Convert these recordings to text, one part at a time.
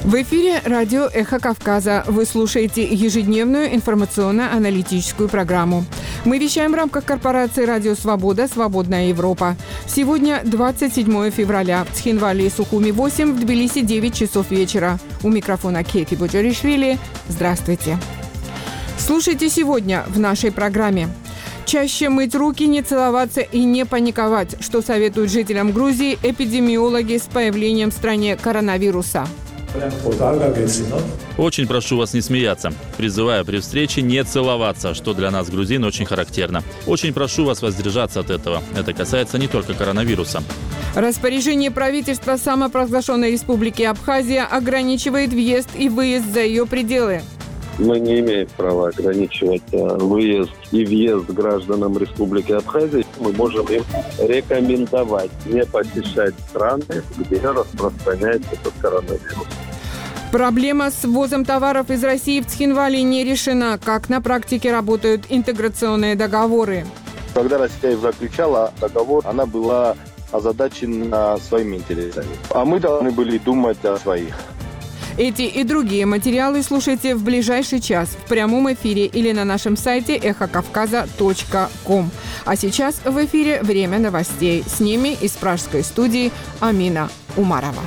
В эфире радио «Эхо Кавказа». Вы слушаете ежедневную информационно-аналитическую программу. Мы вещаем в рамках корпорации «Радио Свобода. Свободная Европа». Сегодня 27 февраля. В Цхинвале и Сухуми 8, в Тбилиси 9 часов вечера. У микрофона Кейки Буджаришвили. Здравствуйте. Слушайте сегодня в нашей программе. Чаще мыть руки, не целоваться и не паниковать, что советуют жителям Грузии эпидемиологи с появлением в стране коронавируса. Очень прошу вас не смеяться. Призываю при встрече не целоваться, что для нас, грузин, очень характерно. Очень прошу вас воздержаться от этого. Это касается не только коронавируса. Распоряжение правительства самопровозглашенной республики Абхазия ограничивает въезд и выезд за ее пределы. Мы не имеем права ограничивать выезд и въезд гражданам Республики Абхазия. Мы можем им рекомендовать не посещать страны, где распространяется этот коронавирус. Проблема с ввозом товаров из России в Цхинвале не решена. Как на практике работают интеграционные договоры? Когда Россия заключала договор, она была озадачена своими интересами. А мы должны были думать о своих. Эти и другие материалы слушайте в ближайший час в прямом эфире или на нашем сайте эхокавказа.ком. А сейчас в эфире «Время новостей». С ними из пражской студии Амина Умарова.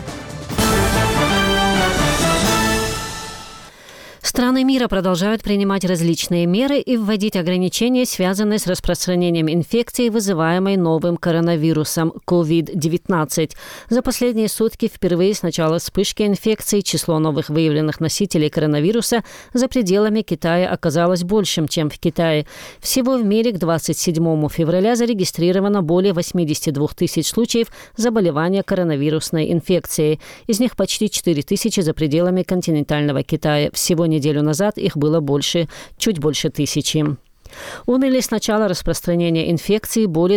Страны мира продолжают принимать различные меры и вводить ограничения, связанные с распространением инфекции, вызываемой новым коронавирусом COVID-19. За последние сутки впервые с начала вспышки инфекции число новых выявленных носителей коронавируса за пределами Китая оказалось большим, чем в Китае. Всего в мире к 27 февраля зарегистрировано более 82 тысяч случаев заболевания коронавирусной инфекцией. Из них почти 4 тысячи за пределами континентального Китая. Всего неделю назад их было чуть больше 1000. Умерли с начала распространения инфекции более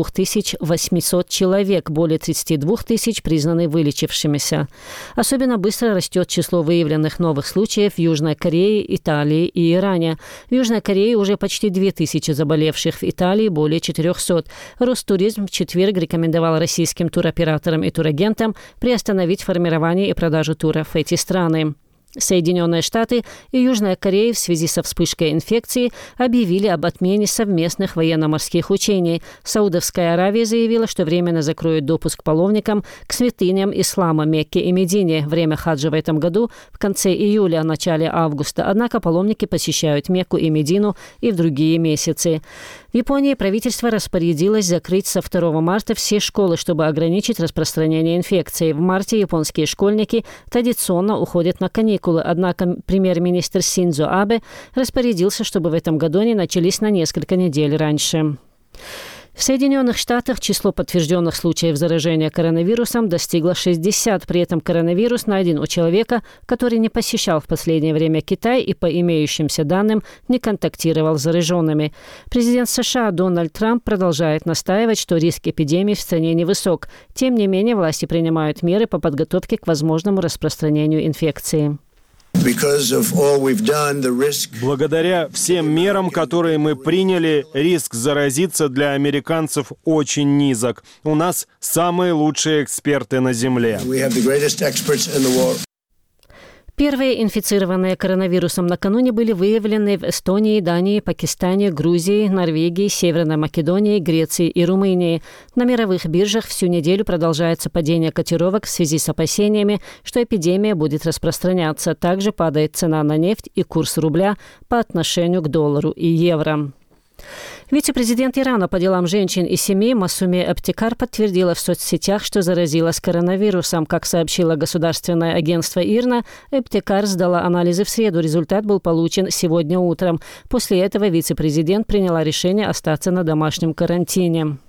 2800 человек, более 32 тысяч признаны вылечившимися. Особенно быстро растет число выявленных новых случаев в Южной Корее, Италии и Иране. В Южной Корее уже почти 2000 заболевших, в Италии более 400. Ростуризм в четверг рекомендовал российским туроператорам и турагентам приостановить формирование и продажу туров в эти страны. Соединенные Штаты и Южная Корея в связи со вспышкой инфекции объявили об отмене совместных военно-морских учений. Саудовская Аравия заявила, что временно закроет допуск паломникам к святыням ислама Мекке и Медине. Время хаджа в этом году в конце июля, начале августа. Однако паломники посещают Мекку и Медину и в другие месяцы. В Японии правительство распорядилось закрыть со 2 марта все школы, чтобы ограничить распространение инфекции. В марте японские школьники традиционно уходят на каникулы, однако премьер-министр Синдзо Абе распорядился, чтобы в этом году они начались на несколько недель раньше. В Соединенных Штатах число подтвержденных случаев заражения коронавирусом достигло 60. При этом коронавирус найден у человека, который не посещал в последнее время Китай и, по имеющимся данным, не контактировал с зараженными. Президент США Дональд Трамп продолжает настаивать, что риск эпидемии в стране невысок. Тем не менее, власти принимают меры по подготовке к возможному распространению инфекции. Благодаря всем мерам, которые мы приняли, риск заразиться для американцев очень низок. У нас самые лучшие эксперты на Земле. Первые инфицированные коронавирусом накануне были выявлены в Эстонии, Дании, Пакистане, Грузии, Норвегии, Северной Македонии, Греции и Румынии. На мировых биржах всю неделю продолжается падение котировок в связи с опасениями, что эпидемия будет распространяться. Также падает цена на нефть и курс рубля по отношению к доллару и евро. Вице-президент Ирана по делам женщин и семей Масуме Эптикар подтвердила в соцсетях, что заразилась коронавирусом. Как сообщило государственное агентство ИРНА, Эптикар сдала анализы в среду. Результат был получен сегодня утром. После этого вице-президент приняла решение остаться на домашнем карантине.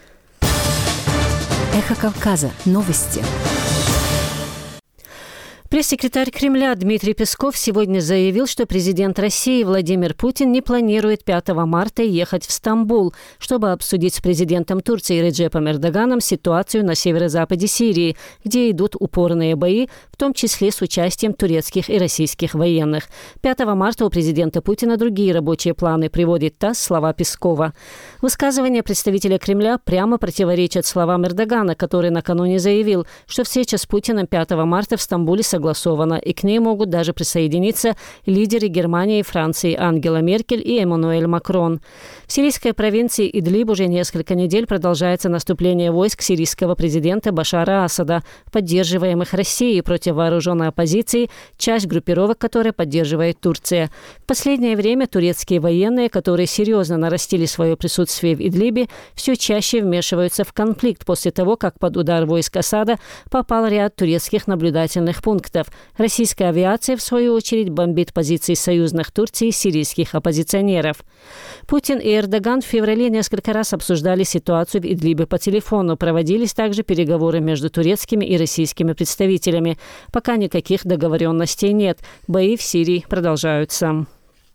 Эхо Кавказа. Новости. Пресс-секретарь Кремля Дмитрий Песков сегодня заявил, что президент России Владимир Путин не планирует 5 марта ехать в Стамбул, чтобы обсудить с президентом Турции Реджепом Эрдоганом ситуацию на северо-западе Сирии, где идут упорные бои, в том числе с участием турецких и российских военных. 5 марта у президента Путина другие рабочие планы, приводит ТАСС слова Пескова. Высказывания представителя Кремля прямо противоречат словам Эрдогана, который накануне заявил, что встреча с Путиным 5 марта в Стамбуле согласована, и к ней могут даже присоединиться лидеры Германии и Франции Ангела Меркель и Эммануэль Макрон. В сирийской провинции Идлиб уже несколько недель продолжается наступление войск сирийского президента Башара Асада, поддерживаемых Россией против вооруженной оппозиции, часть группировок которой поддерживает Турция. В последнее время турецкие военные, которые серьезно нарастили свое присутствие в Идлибе, все чаще вмешиваются в конфликт после того, как под удар войск Асада попал ряд турецких наблюдательных пунктов. Российская авиация, в свою очередь, бомбит позиции союзных Турции и сирийских оппозиционеров. Путин и Эрдоган в феврале несколько раз обсуждали ситуацию в Идлибе по телефону. Проводились также переговоры между турецкими и российскими представителями. Пока никаких договоренностей нет. Бои в Сирии продолжаются.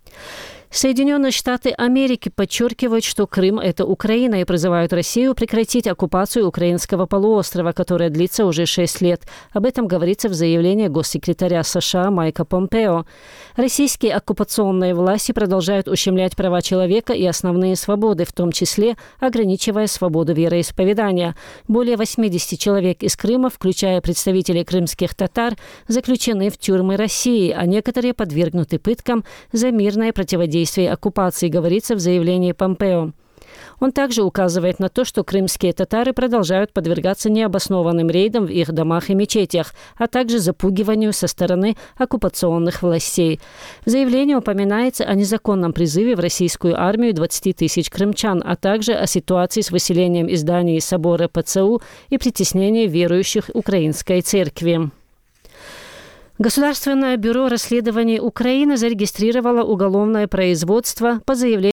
Соединенные Штаты Америки подчеркивают, что Крым – это Украина, и призывают Россию прекратить оккупацию украинского полуострова, которая длится уже 6 лет. Об этом говорится в заявлении госсекретаря США Майка Помпео. Российские оккупационные власти продолжают ущемлять права человека и основные свободы, в том числе ограничивая свободу вероисповедания. Более 80 человек из Крыма, включая представителей крымских татар, заключены в тюрьмы России, а некоторые подвергнуты пыткам за мирное противодействие оккупации, говорится в заявлении Помпео. Он также указывает на то, что крымские татары продолжают подвергаться необоснованным рейдам в их домах и мечетях, а также запугиванию со стороны оккупационных властей. В заявлении упоминается о незаконном призыве в российскую армию 20 тысяч крымчан, а также о ситуации с выселением из зданий собора ПЦУ и притеснении верующих украинской церкви. Государственное бюро расследований Украины зарегистрировало уголовное производство по заявлению